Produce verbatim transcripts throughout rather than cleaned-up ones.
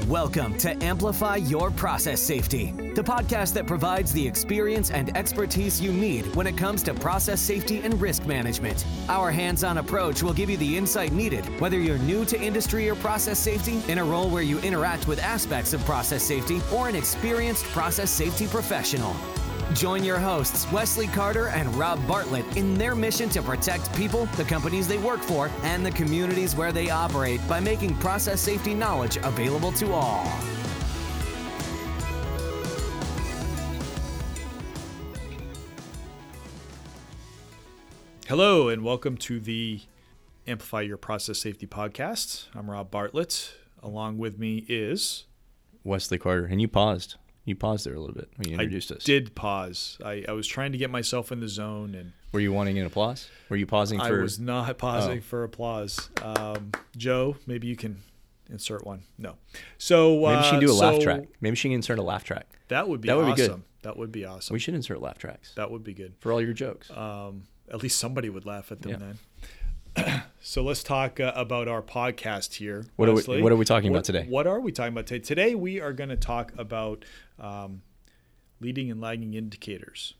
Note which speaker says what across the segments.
Speaker 1: Welcome to Amplify Your Process Safety, the podcast that provides the experience and expertise you need when it comes to process safety and risk management. Our hands-on approach will give you the insight needed, whether you're new to industry or process safety, in a role where you interact with aspects of process safety, or an experienced process safety professional. Join your hosts, Wesley Carter and Rob Bartlett, in their mission to protect people, the companies they work for, and the communities where they operate by making process safety knowledge available to all.
Speaker 2: Hello, and welcome to the Amplify Your Process Safety podcast. I'm Rob Bartlett. Along with me is
Speaker 3: Wesley Carter. And you paused. You paused there a little bit when you introduced
Speaker 2: I
Speaker 3: us.
Speaker 2: did pause. I, I was trying to get myself in the zone. and
Speaker 3: Were you wanting an applause? Were you pausing for...
Speaker 2: I was not pausing
Speaker 3: oh.
Speaker 2: for applause. Um, Joe, maybe you can insert one. No. So
Speaker 3: Maybe she can do a
Speaker 2: uh,
Speaker 3: laugh
Speaker 2: so
Speaker 3: track. Maybe she can insert a laugh track.
Speaker 2: That would be
Speaker 3: That would
Speaker 2: awesome.
Speaker 3: be good.
Speaker 2: That would be awesome.
Speaker 3: We should insert laugh tracks.
Speaker 2: That would be good.
Speaker 3: For all your jokes.
Speaker 2: Um, at least somebody would laugh at them
Speaker 3: Yeah.
Speaker 2: then. So let's talk uh, about our podcast here.
Speaker 3: What are,
Speaker 2: Wesley.
Speaker 3: we, what are we talking
Speaker 2: what,
Speaker 3: about today?
Speaker 2: What are we talking about today? Today we are going to talk about um, leading and lagging indicators.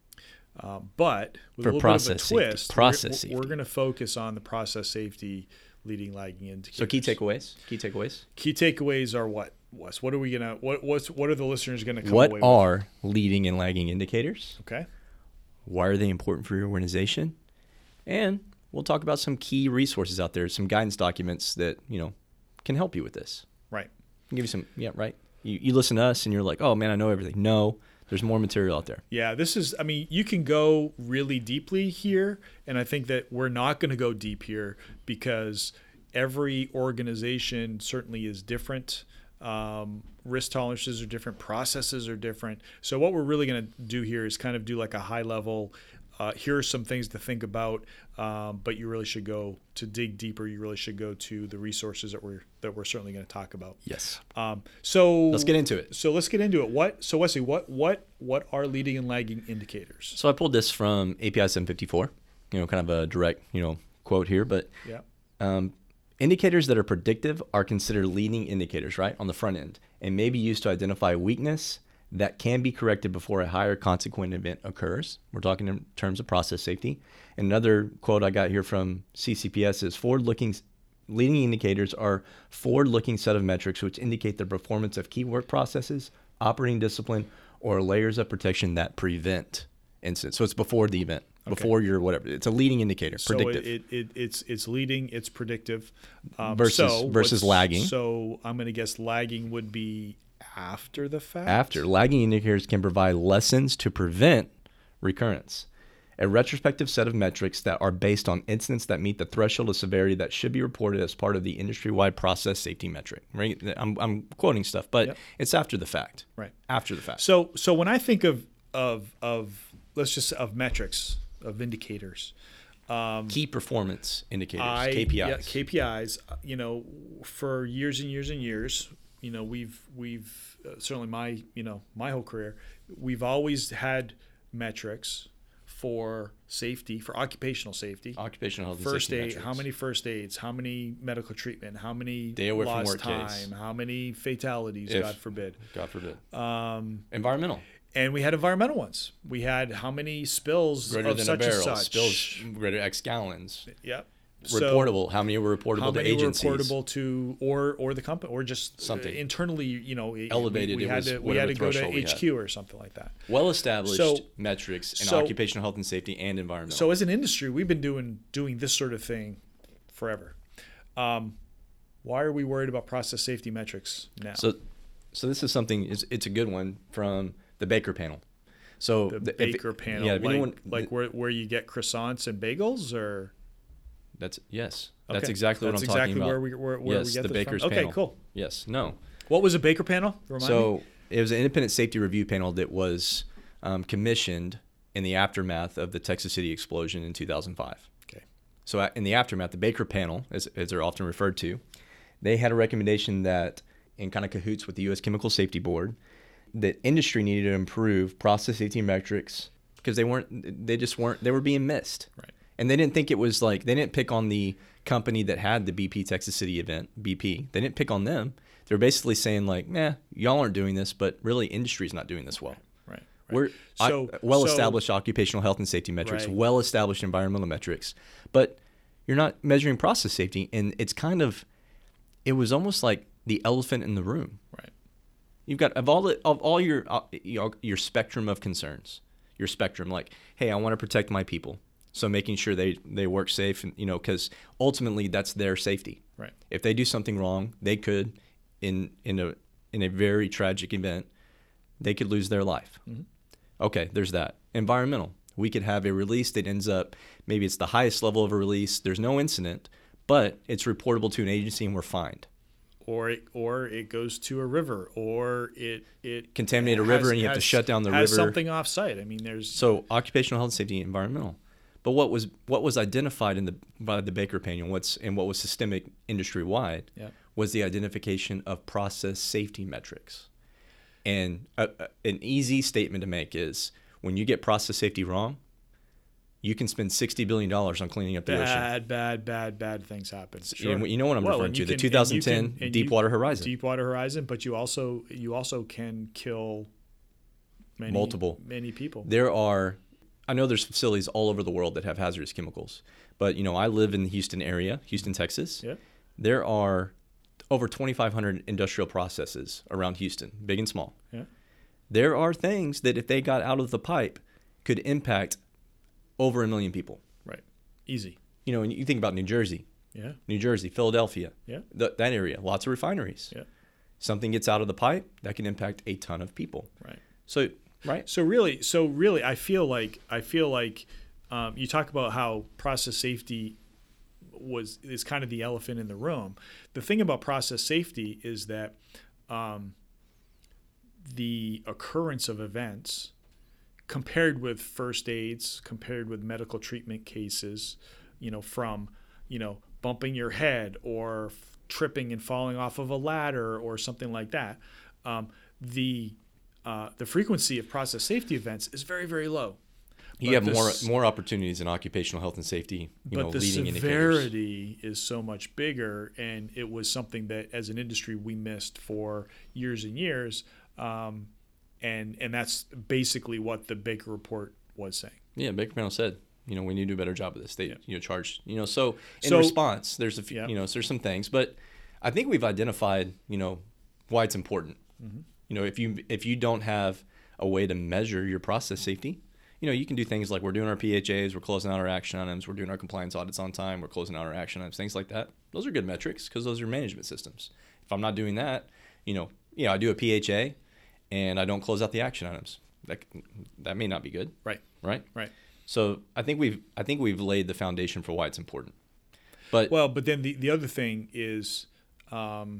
Speaker 2: Um, but with
Speaker 3: For
Speaker 2: a little
Speaker 3: process
Speaker 2: bit of a
Speaker 3: safety.
Speaker 2: twist,
Speaker 3: Process
Speaker 2: we're,
Speaker 3: safety.
Speaker 2: we're going to focus on the process safety leading lagging indicators.
Speaker 3: So key takeaways? Key takeaways?
Speaker 2: Key takeaways are what, Wes? What are we gonna? What what's what are the listeners going to come
Speaker 3: What
Speaker 2: away
Speaker 3: are leading and lagging indicators?
Speaker 2: with? Okay.
Speaker 3: Why are they important for your organization? And we'll talk about some key resources out there, some guidance documents that, you know, can help you with this.
Speaker 2: Right.
Speaker 3: I'll give you some, yeah, right? You, you listen to us and you're like, oh, man, I know everything. No, there's more material out there.
Speaker 2: Yeah, this is, I mean, you can go really deeply here, and I think that we're not going to go deep here because every organization certainly is different. Um, risk tolerances are different, processes are different. So what we're really going to do here is kind of do like a high level, uh, here are some things to think about, um, but you really should go to dig deeper. You really should go to the resources that we're that we're certainly going to talk about.
Speaker 3: Yes.
Speaker 2: Um, so
Speaker 3: Let's get into it.
Speaker 2: So let's get into it. What? So Wesley, what what what are leading and lagging indicators?
Speaker 3: So I pulled this from A P I seven fifty-four, you know, kind of a direct, you know, quote here, but
Speaker 2: Yeah.
Speaker 3: um, indicators that are predictive are considered leading indicators, right, on the front end, and may be used to identify weakness that can be corrected before a higher consequent event occurs. We're talking in terms of process safety. And another quote I got here from C C P S is forward-looking leading indicators are forward-looking set of metrics which indicate the performance of key work processes, operating discipline, or layers of protection that prevent incidents. So it's before the event,
Speaker 2: Okay.
Speaker 3: before your whatever. It's a leading indicator, predictive.
Speaker 2: So it, it, it it's it's leading, it's predictive. Um,
Speaker 3: Versus-
Speaker 2: so
Speaker 3: versus
Speaker 2: what's-
Speaker 3: lagging.
Speaker 2: So I'm going to guess lagging would be after the fact.
Speaker 3: After, lagging indicators can provide lessons to prevent recurrence. A retrospective set of metrics that are based on incidents that meet the threshold of severity that should be reported as part of the industry-wide process safety metric. Right? I'm, I'm quoting stuff, but
Speaker 2: Yep.
Speaker 3: it's after the fact.
Speaker 2: Right.
Speaker 3: After the fact.
Speaker 2: So so when I think of of of let's just of metrics of indicators, um,
Speaker 3: Key performance indicators,
Speaker 2: I,
Speaker 3: K P Is.
Speaker 2: Yeah, K P Is. You know, for years and years and years, you know, we've we've uh, certainly my you know my whole career, we've always had metrics for safety, for occupational safety.
Speaker 3: Occupational health and
Speaker 2: First
Speaker 3: safety
Speaker 2: aid,
Speaker 3: metrics.
Speaker 2: how many first aids, how many medical treatment, how many
Speaker 3: Day away from
Speaker 2: lost
Speaker 3: work
Speaker 2: time,
Speaker 3: case.
Speaker 2: how many fatalities,
Speaker 3: If-
Speaker 2: God forbid.
Speaker 3: God forbid.
Speaker 2: Um,
Speaker 3: Environmental.
Speaker 2: and we had environmental ones. We had how many spills
Speaker 3: Greater
Speaker 2: of
Speaker 3: than
Speaker 2: such
Speaker 3: a barrel.
Speaker 2: and such.
Speaker 3: Spills greater X gallons.
Speaker 2: Yep.
Speaker 3: Reportable. How many were reportable
Speaker 2: how
Speaker 3: to
Speaker 2: many
Speaker 3: agencies?
Speaker 2: were reportable to or or the company or just
Speaker 3: Something.
Speaker 2: uh, internally, you know, we-
Speaker 3: Elevated,
Speaker 2: We,
Speaker 3: it
Speaker 2: had
Speaker 3: was
Speaker 2: to we
Speaker 3: whatever
Speaker 2: had to go to
Speaker 3: threshold we
Speaker 2: H
Speaker 3: had.
Speaker 2: Q or something like that.
Speaker 3: Well-established
Speaker 2: So-
Speaker 3: metrics in
Speaker 2: so-
Speaker 3: occupational health and safety and environmental.
Speaker 2: So as an industry, we've been doing doing this sort of thing forever. Um, why are we worried about process safety metrics now?
Speaker 3: So, so this is something. It's, it's a good one from the Baker panel. So
Speaker 2: the
Speaker 3: the- if-
Speaker 2: Baker panel,
Speaker 3: yeah, if
Speaker 2: like,
Speaker 3: anyone-
Speaker 2: like where where you get croissants and bagels, or
Speaker 3: that's yes, that's
Speaker 2: Okay.
Speaker 3: exactly
Speaker 2: That's
Speaker 3: what I'm
Speaker 2: exactly
Speaker 3: talking about.
Speaker 2: where we where, where
Speaker 3: yes,
Speaker 2: we get
Speaker 3: the
Speaker 2: this
Speaker 3: Baker's
Speaker 2: from. Okay,
Speaker 3: panel.
Speaker 2: cool.
Speaker 3: Yes, no.
Speaker 2: What was a Baker panel? Remind
Speaker 3: So
Speaker 2: me.
Speaker 3: it was an independent safety review panel that was um, commissioned in the aftermath of the Texas City explosion in two thousand five.
Speaker 2: Okay.
Speaker 3: So uh, in the aftermath, the Baker panel, as, as they're often referred to, they had a recommendation that, in kind of cahoots with the U S Chemical Safety Board, that industry needed to improve process safety metrics because they weren't, they just weren't, they were being missed.
Speaker 2: Right.
Speaker 3: And they didn't think it was like, they didn't pick on the company that had the B P Texas City event, B P. They didn't pick on them. they're basically saying like, nah, y'all aren't doing this, but really industry's not doing this well.
Speaker 2: Right. right.
Speaker 3: We're
Speaker 2: So-
Speaker 3: I, well-established
Speaker 2: so-
Speaker 3: occupational health and safety metrics,
Speaker 2: Right.
Speaker 3: well-established environmental metrics, but you're not measuring process safety. And it's kind of, it was almost like the elephant in the room.
Speaker 2: Right.
Speaker 3: You've got of all the, of all your uh, your your spectrum of concerns, your spectrum like, hey, I want to protect my people, so making sure they they work safe, and you know, because ultimately that's their safety.
Speaker 2: Right.
Speaker 3: If they do something wrong, they could, in in a in a very tragic event, they could lose their life.
Speaker 2: Mm-hmm.
Speaker 3: Okay, there's that. Environmental. We could have a release that ends up, maybe it's the highest level of a release. There's no incident, but it's reportable to an agency and we're fined.
Speaker 2: Or it, or it goes to a river, or it it
Speaker 3: Contaminate a
Speaker 2: has-
Speaker 3: river and you have to
Speaker 2: has-
Speaker 3: shut down the
Speaker 2: has
Speaker 3: river.
Speaker 2: something off site. I mean, there's
Speaker 3: So occupational health and safety, environmental. But what was what was identified in the by the Baker panel, what's and what was systemic industry wide,
Speaker 2: Yeah.
Speaker 3: was the identification of process safety metrics. And a, a, an easy statement to make is when you get process safety wrong, you can spend sixty billion dollars on cleaning up the ocean.
Speaker 2: bad, bad, bad, bad things happen.
Speaker 3: You know- you know what I'm
Speaker 2: Well,
Speaker 3: referring
Speaker 2: and
Speaker 3: to,
Speaker 2: you
Speaker 3: the
Speaker 2: can-
Speaker 3: two thousand ten
Speaker 2: and you can- and you-
Speaker 3: Deepwater Horizon.
Speaker 2: Deepwater Horizon, but you also you also can kill many,
Speaker 3: Multiple.
Speaker 2: many people.
Speaker 3: There are, I know there's facilities all over the world that have hazardous chemicals, but you know, I live in the Houston area, Houston, Texas.
Speaker 2: Yeah.
Speaker 3: There are over twenty-five hundred industrial processes around Houston, big and small.
Speaker 2: Yeah.
Speaker 3: There are things that if they got out of the pipe could impact over a million people.
Speaker 2: Right. Easy.
Speaker 3: You know, and you think about New Jersey,
Speaker 2: Yeah.
Speaker 3: New Jersey, Philadelphia,
Speaker 2: Yeah.
Speaker 3: th- that area, lots of refineries.
Speaker 2: Yeah.
Speaker 3: Something gets out of the pipe, that can impact a ton of people.
Speaker 2: Right.
Speaker 3: So, right?
Speaker 2: So really, so really, I feel like I feel like um, you talk about how process safety was is kind of the elephant in the room. The thing about process safety is that um, the occurrence of events, compared with first aids, compared with medical treatment cases, you know, from you know bumping your head or f- tripping and falling off of a ladder or something like that, um, the uh, the frequency of process safety events is very, very low.
Speaker 3: You
Speaker 2: But
Speaker 3: have
Speaker 2: the
Speaker 3: more
Speaker 2: s-
Speaker 3: more opportunities in occupational health and safety, you
Speaker 2: but
Speaker 3: know,
Speaker 2: the
Speaker 3: leading indicators.
Speaker 2: severity is so much bigger, and it was something that, as an industry, we missed for years and years, um, and and that's basically what the Baker report was saying.
Speaker 3: Yeah, Baker panel said, you know, we need to do a better job of this. They,
Speaker 2: Yeah.
Speaker 3: you know, charged, you know, so in
Speaker 2: So-
Speaker 3: response, there's a few,
Speaker 2: Yeah.
Speaker 3: you know, so there's some things, but I think we've identified, you know, why it's important.
Speaker 2: Mm-hmm.
Speaker 3: You know, if you if you don't have a way to measure your process safety, you know, you can do things like we're doing our P H As, we're closing out our action items, we're doing our compliance audits on time, we're closing out our action items, things like that. Those are good metrics because those are management systems. If I'm not doing that, you know, yeah, I do a P H A and I don't close out the action items. That that may not be good,
Speaker 2: Right.
Speaker 3: right?
Speaker 2: Right.
Speaker 3: So I think we've I think we've laid the foundation for why it's important. But
Speaker 2: Well, but then the, the other thing is, um,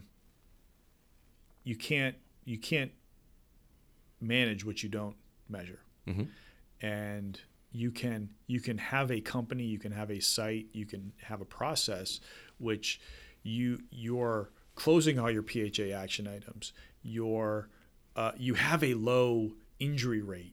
Speaker 2: you can't you can't manage what you don't measure,
Speaker 3: Mhm.
Speaker 2: and you can you can have a company, you can have a site, you can have a process, which you you're closing all your P H A action items. You're uh, you have a low injury rate.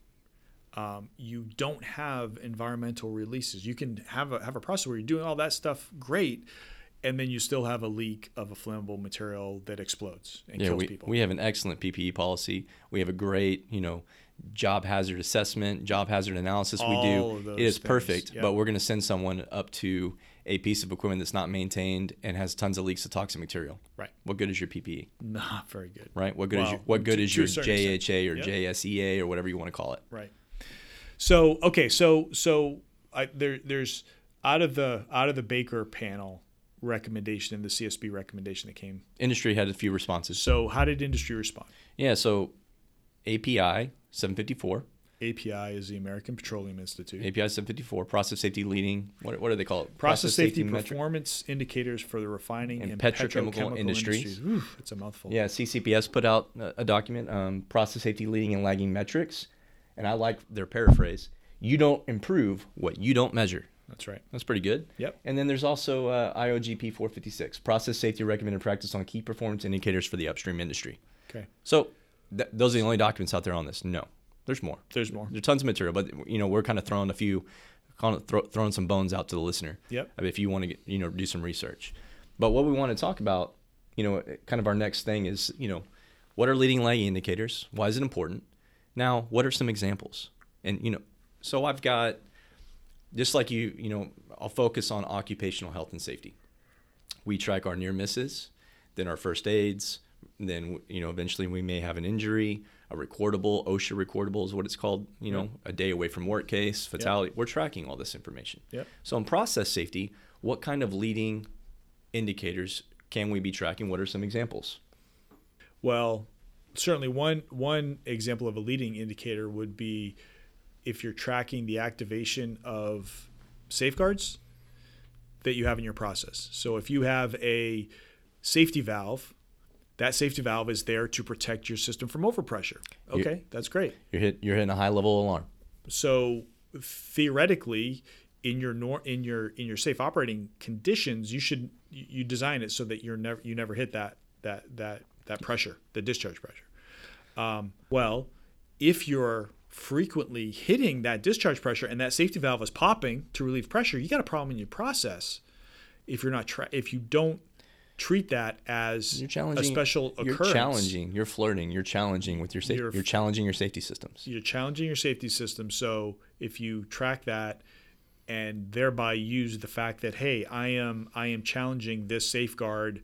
Speaker 2: Um, you don't have environmental releases. You can have a have a process where you're doing all that stuff great, and then you still have a leak of a flammable material that explodes and
Speaker 3: yeah,
Speaker 2: kills
Speaker 3: we,
Speaker 2: people.
Speaker 3: we have an excellent P P E policy. We have a great, you know, job hazard assessment, job hazard analysis we do.
Speaker 2: All of those
Speaker 3: It is
Speaker 2: things,
Speaker 3: perfect,
Speaker 2: yeah.
Speaker 3: but we're going to send someone up to a piece of equipment that's not maintained and has tons of leaks of toxic material.
Speaker 2: Right.
Speaker 3: What good is your P P E?
Speaker 2: Not very good.
Speaker 3: Right? What good is
Speaker 2: Well,
Speaker 3: your, what good
Speaker 2: to-
Speaker 3: is
Speaker 2: to
Speaker 3: your
Speaker 2: a certain
Speaker 3: J
Speaker 2: extent.
Speaker 3: H A or
Speaker 2: Yep.
Speaker 3: J S E A or whatever you want to call it?
Speaker 2: Right. So okay, so so I, there there's out of the out of the Baker panel recommendation and the C S B recommendation that came.
Speaker 3: Industry had a few responses.
Speaker 2: So how did industry respond?
Speaker 3: Yeah, so A P I seven fifty-four.
Speaker 2: A P I is the American Petroleum Institute.
Speaker 3: A P I seven fifty-four, process safety leading, what, what do they call it?
Speaker 2: Process, safety,
Speaker 3: metric-
Speaker 2: performance indicators for the refining and,
Speaker 3: And
Speaker 2: petrochemical,
Speaker 3: petrochemical industries.
Speaker 2: industries. Ooh, it's a mouthful.
Speaker 3: Yeah, C C P S put out a, a document, um, process safety leading and lagging metrics, and I like their paraphrase. You don't improve what you don't measure.
Speaker 2: That's right.
Speaker 3: That's pretty good.
Speaker 2: Yep.
Speaker 3: And then there's also uh, I O G P four fifty-six, process safety recommended practice on key performance indicators for the upstream industry.
Speaker 2: Okay.
Speaker 3: So th- those are the only documents out there on this. No, there's more.
Speaker 2: There's more.
Speaker 3: There's tons of material, but you know we're kind of throwing a few, kind of throw, throwing some bones out to the listener.
Speaker 2: Yep.
Speaker 3: If you want to get, you know do some research, but what we want to talk about, you know, kind of our next thing is, you know, what are leading lagging indicators? Why is it important? Now, what are some examples? And, you know, so I've got, just like you, you know, I'll focus on occupational health and safety. We track our near misses, then our first aids, then, you know, eventually we may have an injury, a recordable, OSHA recordable is what it's called, you know,
Speaker 2: Yep.
Speaker 3: a day away from work case, fatality.
Speaker 2: Yep.
Speaker 3: We're tracking all this information.
Speaker 2: Yep.
Speaker 3: So in process safety, what kind of leading indicators can we be tracking? What are some examples?
Speaker 2: Well, certainly one one example of a leading indicator would be if you're tracking the activation of safeguards that you have in your process. So if you have a safety valve, that safety valve is there to protect your system from overpressure. Okay,
Speaker 3: You-
Speaker 2: that's great.
Speaker 3: You're hit, you're hitting a high level alarm.
Speaker 2: So theoretically, in your nor- in your in your safe operating conditions, you should you design it so that you're never you never hit that that that that pressure, the discharge pressure. Um, well, if you're frequently hitting that discharge pressure and that safety valve is popping to relieve pressure, you got a problem in your process. If you're not tra- if you don't treat that as
Speaker 3: You're challenging,
Speaker 2: a special
Speaker 3: you're
Speaker 2: occurrence,
Speaker 3: challenging, you're flirting, you're challenging with your safety,
Speaker 2: You're-
Speaker 3: you're challenging your safety systems.
Speaker 2: you're challenging your safety system. So if you track that and thereby use the fact that, hey, I am I am challenging this safeguard,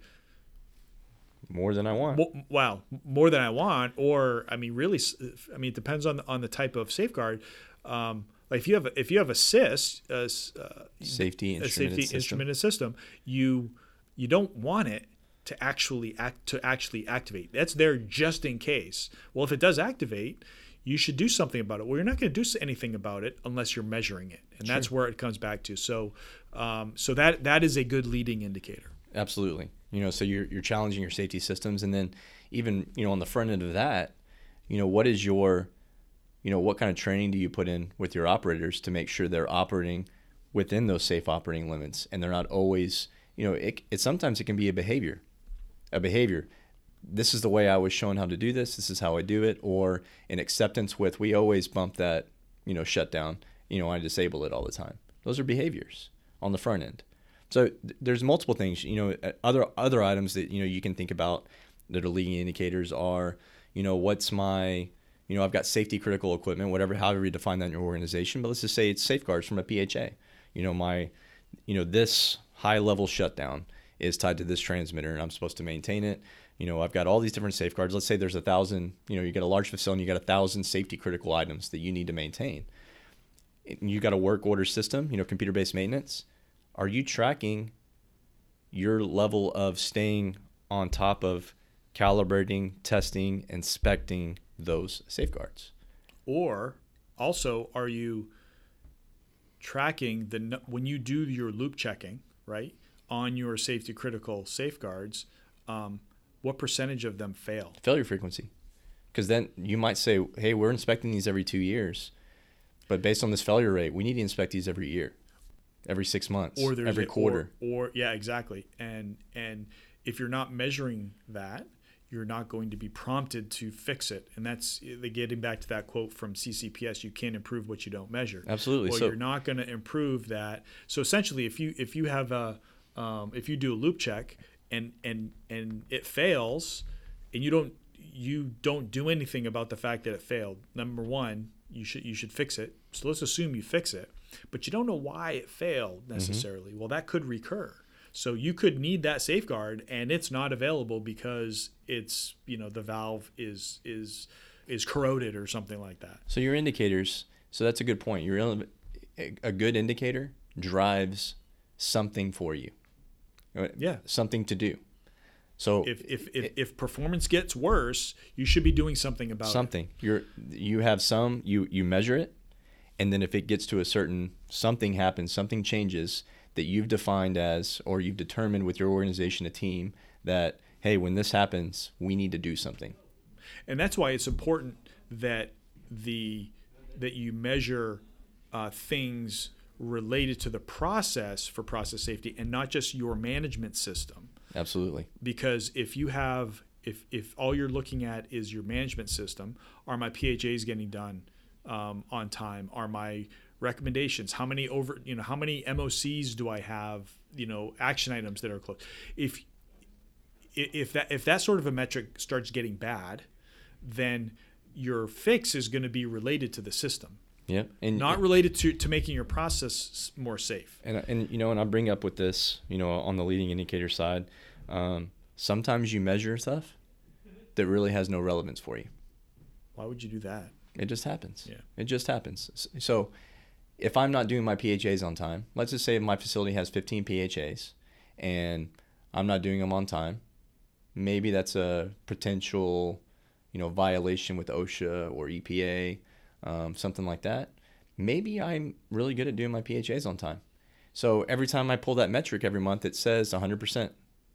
Speaker 3: More than I want.
Speaker 2: mo- wow, more than I want, or I mean, really, s- I mean, it depends on the, on the type of safeguard. Um, like if you have a, if you have a S I S, a, s- uh,
Speaker 3: Safety
Speaker 2: a
Speaker 3: instrumented
Speaker 2: safety
Speaker 3: system.
Speaker 2: instrumented system, you you don't want it to actually act to actually activate. That's there just in case. Well, if it does activate, you should do something about it. Well, you're not going to do anything about it unless you're measuring it, and that's where it comes back to. So, um, so that that is a good leading indicator.
Speaker 3: Absolutely. You know, so you're you're challenging your safety systems, and then even, you know, on the front end of that, you know, what is your, you know, what kind of training do you put in with your operators to make sure they're operating within those safe operating limits, and they're not always, you know, it, it sometimes it can be a behavior, a behavior. This is the way I was shown how to do this. This is how I do it, or an acceptance with, we always bump that, you know, shutdown. You know, I disable it all the time. Those are behaviors on the front end. So th- there's multiple things, you know, uh, other other items that, you know, you can think about that are leading indicators are, you know, what's my, you know, I've got safety critical equipment, whatever, however you define that in your organization, but let's just say it's safeguards from a P H A. You know, my, you know, this high level shutdown is tied to this transmitter and I'm supposed to maintain it. You know, I've got all these different safeguards. Let's say there's a thousand, you know, you got a large facility, you got a thousand safety critical items that you need to maintain. You got a work order system, you know, computer-based maintenance. Are you tracking your level of staying on top of calibrating, testing, inspecting those safeguards?
Speaker 2: Or also, are you tracking the nu- when you do your loop checking, right, on your safety critical safeguards, um, what percentage of them fail?
Speaker 3: Failure frequency. Because then you might say, hey, we're inspecting these every two years, but based on this failure rate, we need to inspect these every year, every six months,
Speaker 2: Or there's
Speaker 3: every
Speaker 2: a-
Speaker 3: quarter.
Speaker 2: Or, or yeah, exactly. And and if you're not measuring that, you're not going to be prompted to fix it. And that's the getting back to that quote from C C P S: "You can't improve what you don't measure."
Speaker 3: Absolutely.
Speaker 2: Well,
Speaker 3: So-
Speaker 2: you're not going to improve that. So essentially, if you if you have a um, if you do a loop check and and and it fails, and you don't you don't do anything about the fact that it failed. Number one, you should you should fix it. So let's assume you fix it, but you don't know why it failed necessarily. Well, that could recur. So you could need that safeguard, and it's not available because it's, you know, the valve is is is corroded or something like that.
Speaker 3: So your indicators, so that's a good point. Your ele- a good indicator drives something for you.
Speaker 2: Yeah.
Speaker 3: Something to do. So
Speaker 2: If if if, if performance gets worse, you should be doing something about
Speaker 3: something. You're you have some you you measure it, and then if it gets to a certain something happens, something changes that you've defined as, or you've determined with your organization, a team, that, hey, when this happens, we need to do something.
Speaker 2: it. And that's why it's important that the that you measure uh, things related to the process for process safety and not just your management system.
Speaker 3: Absolutely.
Speaker 2: Because if you have if if all you're looking at is your management system, are my P H As getting done um, on time? Are my recommendations, how many over you know how many M O Cs do I have, you know action items that are close? If if that if that sort of a metric starts getting bad, then your fix is going to be related to the system.
Speaker 3: Yeah, and
Speaker 2: not related to, to making your process more safe.
Speaker 3: And and you know, and I bring up with this, you know, on the leading indicator side, um, sometimes you measure stuff that really has no relevance for you.
Speaker 2: Why would you do that?
Speaker 3: It just happens.
Speaker 2: Yeah,
Speaker 3: it just happens. So, if I'm not doing my P H As on time, let's just say my facility has fifteen P H As, and I'm not doing them on time, maybe that's a potential, you know, violation with OSHA or E P A. Um, something like that. Maybe I'm really good at doing my P H As on time. So every time I pull that metric every month, it says one hundred percent.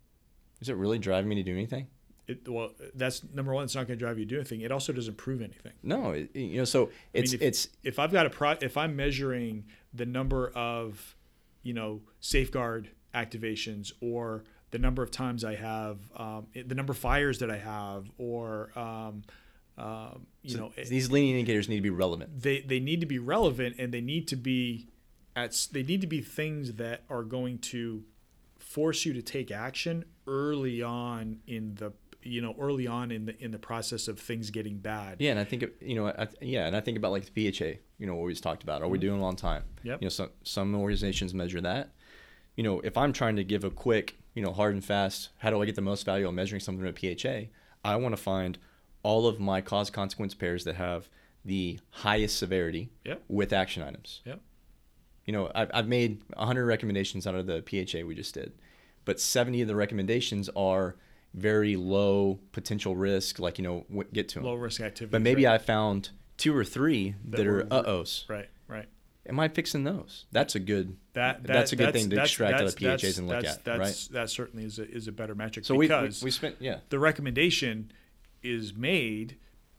Speaker 3: Is it really driving me to do anything?
Speaker 2: It, well, that's number one. It's not going to drive you to do anything. It also doesn't prove anything.
Speaker 3: No, it, you know. So it's
Speaker 2: I mean, if,
Speaker 3: it's
Speaker 2: if I've got a pro, if I'm measuring the number of, you know, safeguard activations or the number of times I have, um, the number of fires that I have, or um, Um, you
Speaker 3: so
Speaker 2: know,
Speaker 3: these leading indicators need to be relevant.
Speaker 2: They they need to be relevant, and they need to be at they need to be things that are going to force you to take action early on in the you know early on in the in the process of things getting bad.
Speaker 3: Yeah, and I think you know, I, yeah, and I think about like the P H A. You know, what we just talked about. Are we doing it on time?
Speaker 2: Yep.
Speaker 3: You know, some some organizations measure that. You know, if I'm trying to give a quick, you know, hard and fast, how do I get the most value on measuring something at P H A? I want to find all of my cause consequence pairs that have the highest severity
Speaker 2: yep.
Speaker 3: with action items.
Speaker 2: Yep.
Speaker 3: You know, I've, I've made one hundred recommendations out of the P H A we just did, but seventy of the recommendations are very low potential risk, like, you know, w- get to them.
Speaker 2: Low risk activity.
Speaker 3: But maybe
Speaker 2: right.
Speaker 3: I found two or three that, that are uh-ohs.
Speaker 2: Right, right.
Speaker 3: Am I fixing those? That's a good
Speaker 2: that, that
Speaker 3: that's a good
Speaker 2: that's,
Speaker 3: thing to
Speaker 2: that's,
Speaker 3: extract
Speaker 2: that's,
Speaker 3: out of P H As and look
Speaker 2: that's,
Speaker 3: at,
Speaker 2: that's,
Speaker 3: right?
Speaker 2: That certainly is a, is a better metric.
Speaker 3: So
Speaker 2: because
Speaker 3: we, we, we spent, yeah.
Speaker 2: The recommendation is made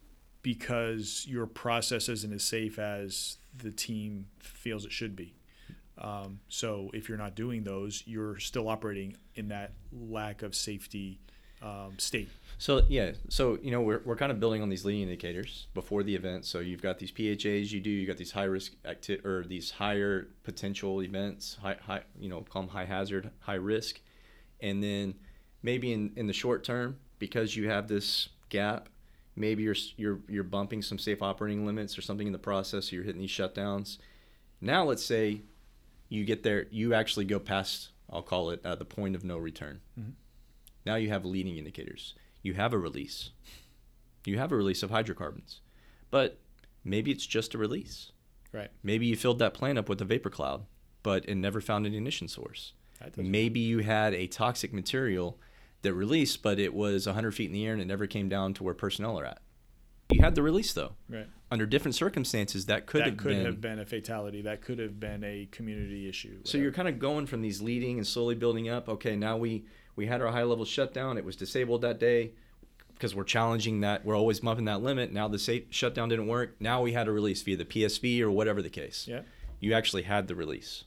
Speaker 2: because your process isn't as safe as the team feels it should be. Um, so if you're not doing those, you're still operating in that lack of safety um, state.
Speaker 3: So yeah, so you know we're we're kind of building on these leading indicators before the event. So you've got these P H As you do, you got these high risk acti- or these higher potential events, high high you know call them high hazard, high risk, and then maybe in, in the short term, because you have this gap, maybe you're you're you're bumping some safe operating limits or something in the process. So you're hitting these shutdowns. Now let's say you get there, you actually go past, I'll call it uh, the point of no return. Mm-hmm. Now you have leading indicators. You have a release. You have a release of hydrocarbons, but maybe it's just a release.
Speaker 2: Right.
Speaker 3: Maybe you filled that plant up with a vapor cloud, but it never found an ignition source. Maybe you had a toxic material that released, but it was one hundred feet in the air and it never came down to where personnel are at. You had the release though.
Speaker 2: Right.
Speaker 3: Under different circumstances, that could
Speaker 2: that
Speaker 3: have
Speaker 2: could
Speaker 3: been
Speaker 2: have been a fatality. That could have been a community issue.
Speaker 3: So you're kind of going from these leading and slowly building up. Okay, now we we had our high level shutdown. It was disabled that day because we're challenging that. We're always bumping that limit. Now the safe shutdown didn't work. Now we had a release via the P S V or whatever the case.
Speaker 2: Yeah.
Speaker 3: You actually had the release.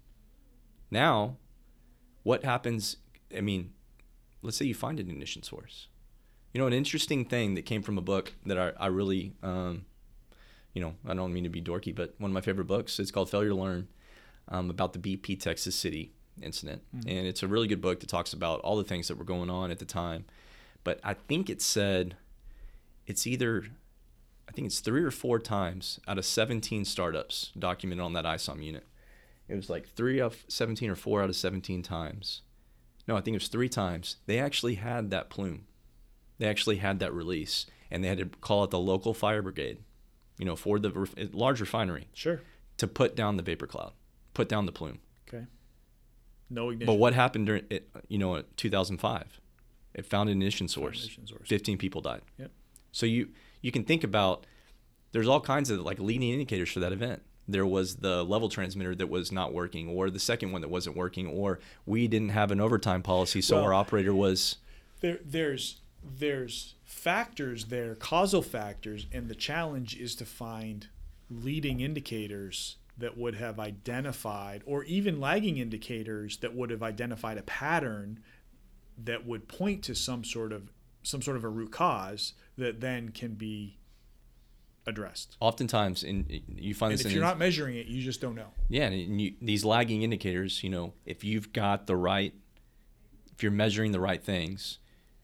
Speaker 3: Now, what happens? I mean, let's say you find an ignition source. You know, an interesting thing that came from a book that I, I really, um, you know, I don't mean to be dorky, but one of my favorite books. It's called Failure to Learn, um, about the B P Texas City incident. Mm-hmm. And it's a really good book that talks about all the things that were going on at the time. But I think it said it's either, I think it's three or four times out of seventeen startups documented on that I SOM unit. It was like three of seventeen or four out of seventeen times. No, I think it was three times. They actually had that plume. They actually had that release, and they had to call it the local fire brigade, you know, for the ref- large refinery.
Speaker 2: Sure.
Speaker 3: To put down the vapor cloud, put down the plume.
Speaker 2: Okay. No ignition.
Speaker 3: But what happened during it, you know, two thousand five? It found an ignition source.
Speaker 2: Ignition source.
Speaker 3: fifteen people died.
Speaker 2: Yep.
Speaker 3: So you you can think about, there's all kinds of like leading indicators for that event. There was the level transmitter that was not working, or the second one that wasn't working, or we didn't have an overtime policy, so
Speaker 2: well,
Speaker 3: our operator was.
Speaker 2: There, there's there's factors there, causal factors, and the challenge is to find leading indicators that would have identified, or even lagging indicators that would have identified a pattern that would point to some sort of some sort of a root cause that then can be addressed.
Speaker 3: Oftentimes, in you find
Speaker 2: and
Speaker 3: this.
Speaker 2: if
Speaker 3: in
Speaker 2: you're not measuring it, you just don't know.
Speaker 3: Yeah, and you, these lagging indicators, you know, if you've got the right, if you're measuring the right things,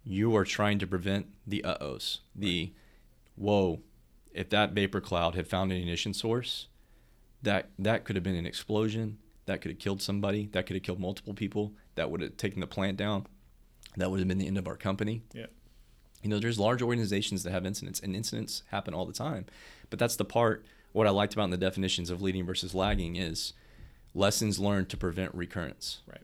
Speaker 3: you are trying to prevent the uh-ohs, the, whoa, if that vapor cloud had found an ignition source, that that could have been an explosion, that could have killed somebody, that could have killed multiple people, that would have taken the plant down, that would have been the end of our company.
Speaker 2: Yeah.
Speaker 3: You know, there's large organizations that have incidents, and incidents happen all the time. But that's the part, what I liked about in the definitions of leading versus lagging is lessons learned to prevent recurrence.
Speaker 2: Right.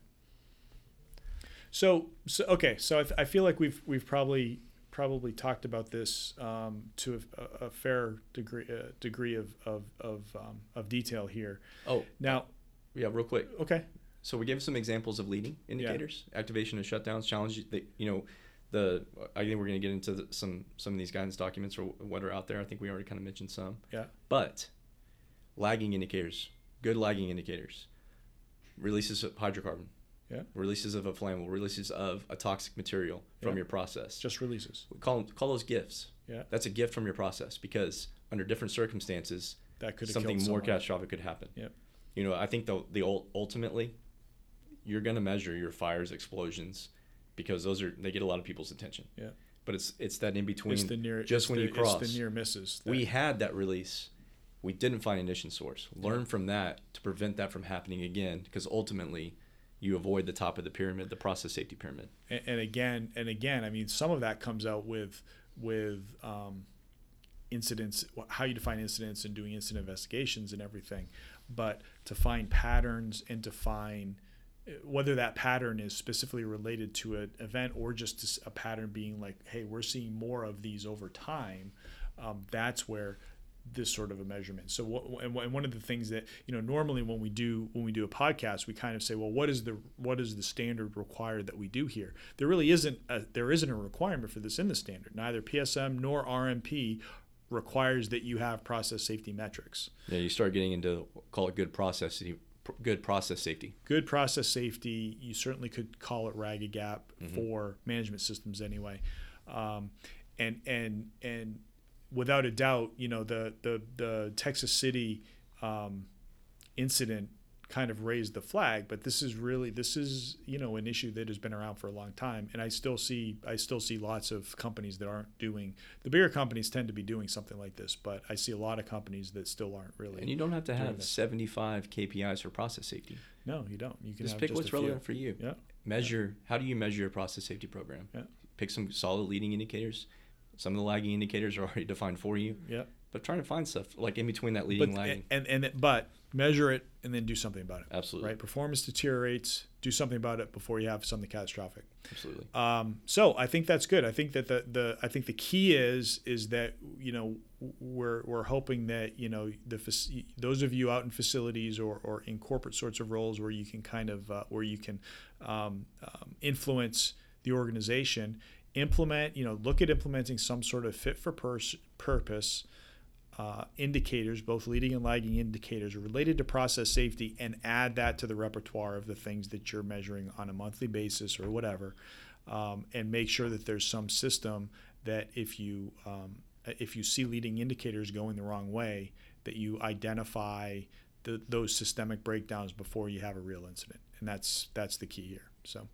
Speaker 2: So, so okay, so I, th- I feel like we've we've probably probably talked about this um, to a, a fair degree uh, degree of of of, um, of detail here.
Speaker 3: Oh,
Speaker 2: now,
Speaker 3: yeah, real quick.
Speaker 2: Okay.
Speaker 3: So we gave some examples of leading indicators, yeah. activation and shutdowns, challenges. That, you know, the I think we're going to get into the, some some of these guidance documents or what are out there. I think we already kind of mentioned some.
Speaker 2: Yeah.
Speaker 3: But lagging indicators, good lagging indicators, releases of hydrocarbon.
Speaker 2: Yeah.
Speaker 3: Releases of a flammable, releases of a toxic material from
Speaker 2: yeah.
Speaker 3: your process.
Speaker 2: Just releases.
Speaker 3: We call them, call those gifts.
Speaker 2: Yeah.
Speaker 3: That's a gift from your process because under different circumstances,
Speaker 2: that could
Speaker 3: something more
Speaker 2: someone.
Speaker 3: catastrophic could happen.
Speaker 2: Yeah.
Speaker 3: You know, I think the the ultimately, you're going to measure your fires, explosions, because those are they get a lot of people's attention.
Speaker 2: Yeah.
Speaker 3: But it's it's that in between.
Speaker 2: It's the near.
Speaker 3: Just when
Speaker 2: the,
Speaker 3: you cross.
Speaker 2: It's the near misses. That,
Speaker 3: we had that release. We didn't find ignition source. Learn yeah. from that to prevent that from happening again, because ultimately, you avoid the top of the pyramid, the process safety pyramid.
Speaker 2: And, and again, and again, I mean, some of that comes out with with um, incidents, how you define incidents and doing incident investigations and everything. But to find patterns and to find whether that pattern is specifically related to an event or just a pattern being like, hey, we're seeing more of these over time. Um, that's where this sort of a measurement. So what, and one of the things that, you know, normally when we do when we do a podcast, we kind of say, well, what is the what is the standard required that we do here? There really isn't a, there isn't a requirement for this in the standard. Neither P S M nor R M P requires that you have process safety metrics.
Speaker 3: Yeah, you start getting into, call it good process good process safety.
Speaker 2: Good process safety. You certainly could call it RAGA gap
Speaker 3: mm-hmm.
Speaker 2: for management systems anyway. Um, and and and without a doubt, you know, the the the Texas City um, incident kind of raised the flag, but this is really this is you know an issue that has been around for a long time, and I still see I still see lots of companies that aren't doing. The bigger companies tend to be doing something like this, but I see a lot of companies that still aren't really.
Speaker 3: And you don't have to have
Speaker 2: this.
Speaker 3: seventy-five K P Is for process safety.
Speaker 2: No, you don't. You can
Speaker 3: just
Speaker 2: have
Speaker 3: pick
Speaker 2: just
Speaker 3: what's
Speaker 2: a few.
Speaker 3: relevant for you.
Speaker 2: Yeah.
Speaker 3: Measure. How do you measure your process safety program?
Speaker 2: Yeah.
Speaker 3: Pick some solid leading indicators. Some of the lagging indicators are already defined for you.
Speaker 2: Yeah.
Speaker 3: But trying to find stuff like in between that leading
Speaker 2: but,
Speaker 3: lagging.
Speaker 2: And, and and but measure it and then do something about it.
Speaker 3: Absolutely.
Speaker 2: Right. Performance deteriorates. Do something about it before you have something catastrophic.
Speaker 3: Absolutely.
Speaker 2: Um, so I think that's good. I think that the, the I think the key is is that you know we're we're hoping that you know the those of you out in facilities or, or in corporate sorts of roles where you can kind of uh, where you can um, um, influence the organization. Implement, you know, look at implementing some sort of fit for pers- purpose uh, indicators, both leading and lagging indicators related to process safety, and add that to the repertoire of the things that you're measuring on a monthly basis or whatever, um, and make sure that there's some system that if you um, if you see leading indicators going the wrong way, that you identify the, those systemic breakdowns before you have a real incident, and that's that's the key here. So,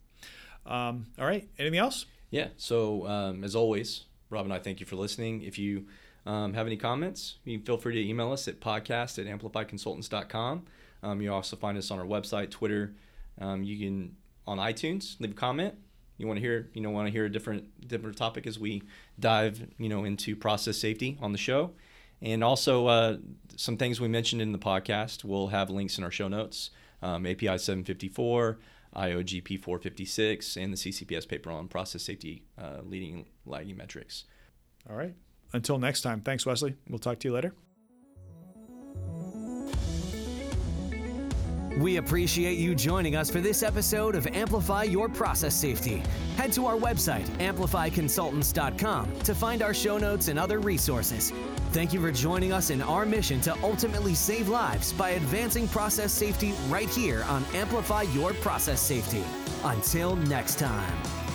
Speaker 2: um, all right, anything else?
Speaker 3: Yeah. So um, as always, Rob and I thank you for listening. If you um, have any comments, you can feel free to email us at podcast at amplify consultants dot com. Um, you also find us on our website, Twitter. Um, you can on iTunes leave a comment. You want to hear, you know, want to hear a different different topic as we dive, you know, into process safety on the show, and also uh, some things we mentioned in the podcast. We'll have links in our show notes. Um, A P I seven fifty-four. I O G P four fifty-six, and the C C P S paper on process safety uh, leading lagging metrics.
Speaker 2: All right. Until next time, thanks, Wesley. We'll talk to you later.
Speaker 1: We appreciate you joining us for this episode of Amplify Your Process Safety. Head to our website, amplify consultants dot com, to find our show notes and other resources. Thank you for joining us in our mission to ultimately save lives by advancing process safety right here on Amplify Your Process Safety. Until next time.